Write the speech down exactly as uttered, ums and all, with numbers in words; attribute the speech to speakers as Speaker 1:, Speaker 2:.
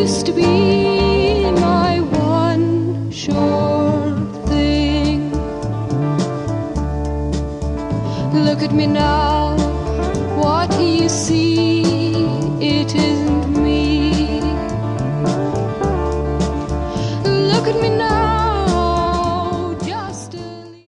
Speaker 1: used to be my one sure thing. Look at me now, what do you see? It isn't